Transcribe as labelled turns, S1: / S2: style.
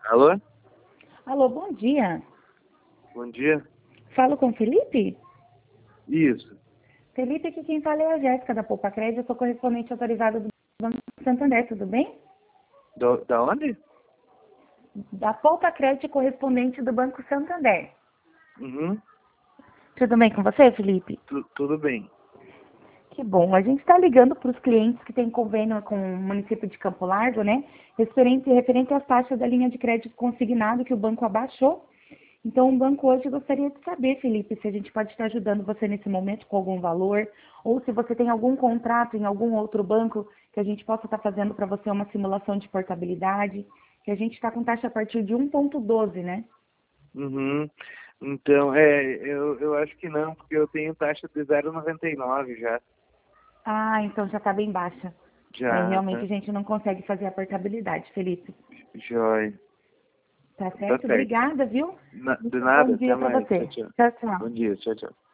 S1: Alô?
S2: Alô, bom dia.
S1: Bom dia.
S2: Falo com o Felipe?
S1: Isso.
S2: Felipe, aqui quem fala é a Jéssica da Poupa Crédito, eu sou correspondente autorizada do Banco Santander, tudo bem?
S1: Da onde?
S2: Da Poupa Crédito, correspondente do Banco Santander.
S1: Uhum.
S2: Tudo bem com você, Felipe?
S1: Tudo bem.
S2: Que bom. A gente está ligando para os clientes que têm convênio com o município de Campo Largo, né? Referente às taxas da linha de crédito consignado que o banco abaixou. Então, o banco hoje gostaria de saber, Felipe, se a gente pode estar ajudando você nesse momento com algum valor, ou se você tem algum contrato em algum outro banco que a gente possa estar fazendo para você uma simulação de portabilidade, que a gente está com taxa a partir de 1,12, né?
S1: Uhum. Então, eu acho que não, porque eu tenho taxa de 0,99 já.
S2: Ah, então já está bem baixa.
S1: Já,
S2: Realmente
S1: tá.
S2: a gente não consegue fazer a portabilidade, Felipe.
S1: Joia.
S2: Tá
S1: Tá
S2: certo?
S1: certo.
S2: Obrigada, viu?
S1: De
S2: Bom
S1: nada, até
S2: dia para
S1: mais. Tchau,
S2: você.
S1: tchau.
S2: Tchau, tchau.
S1: Bom dia, tchau, tchau.